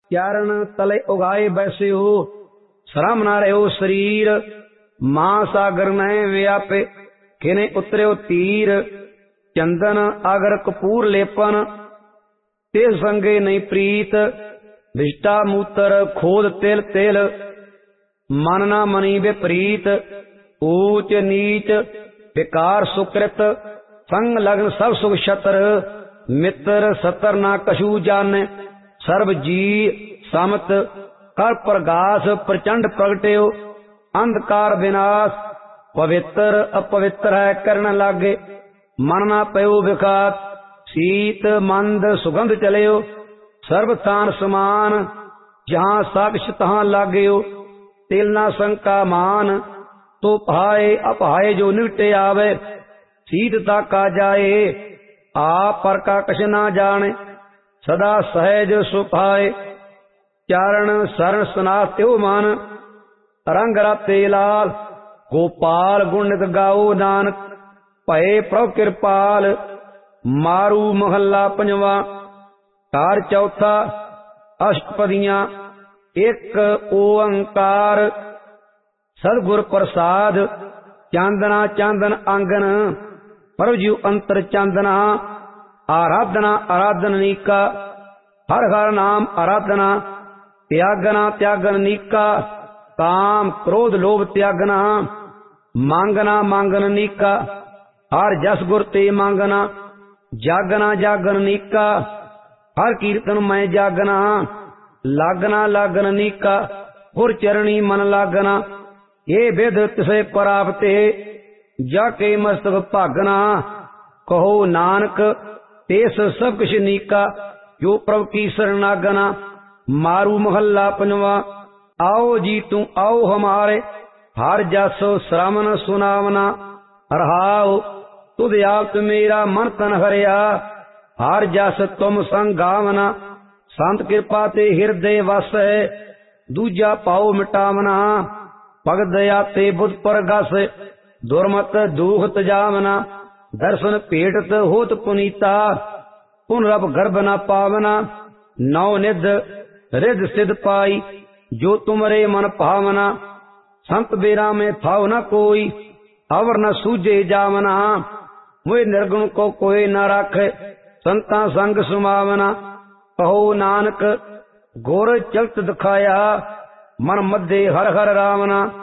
चारण तले उगाए बैसे हो, श्रम न रहो शरीर, महासागर न व्यापे, किने उतर्यो तीर। चंदन अगर कपूर लेपन, ते संगे नहीं प्रीत, विष्टा मूत्र खोद तिल तिल, मन ना मनी विपरीत। ऊच नीच विकार सुकृत, संग लगन सब सुख छत्र, मित्र सतर ना कछू जाने, सर्व जी समत। कर प्रगास प्रचंड प्रगट्यो, अंधकार विनाश, पवित्र अपवित्र है करण लागे। मन ना पयो विखात, शीत मंद सुगंध चलियो, सर्व स्थान समान, जहां साक्ष तहां लाग्यो। तिल ना शंका मान, तो पहाए अपहाए जो निकटे आवे, शीतता का जाए, आप पर का कछ ना जाने, सदा सहज सुखाए। चारण शरण सनाथ त्यो मन, रंग राते लाल, गोपाल गुणित गाओ नानक, भये प्रभु कृपाल। मारू महला पंजवा। कार चौथा। अष्टपदियां। एक ओंकार, सदगुर प्रसाद। चांदना चांदन आंगन, प्रभु जी अंतर चांदना। आराधना आराधन नीका, हर हर नाम आराधना। त्यागना त्यागन नीका, काम क्रोध लोभ त्यागना। मांगना मांगन नीका, हर जस गुर ते मांगना। जागना जागन नीका, हर कीर्तन मैं जागना। लागना लागन नीका, गुर चरणी मन लागना। ये विध तिसे प्राप्ते, जाके मस्तक भागना। कहो नानक तेस सब कुछ नीका, जो प्रभु की शरणागना। मारू महला पंजवा। आओ जी तू आओ हमारे, हर जस श्रवण सुनावना। रहाओ तुद आप मेरा मन तन हरिया, हर जस तुम संग गावना। संत कृपा ते हृदय वस है, दूजा पाओ मिटावना। भगत दया ते बुध परगस, दुर्मत दुख तजावना। दर्शन भेटत होत पुनीता, पुनरब गर्भ न पावना। नौ निध रिध सिद्ध पाई, जो तुमरे मन भावना। संत बेरा में थाव न कोई, अवर न सूझे जावना। मुझे निर्गुण को कोई न राखे, संता संग सुमावना। कहो नानक गुर चलत दिखाया, मन मध्य हर हर रावना।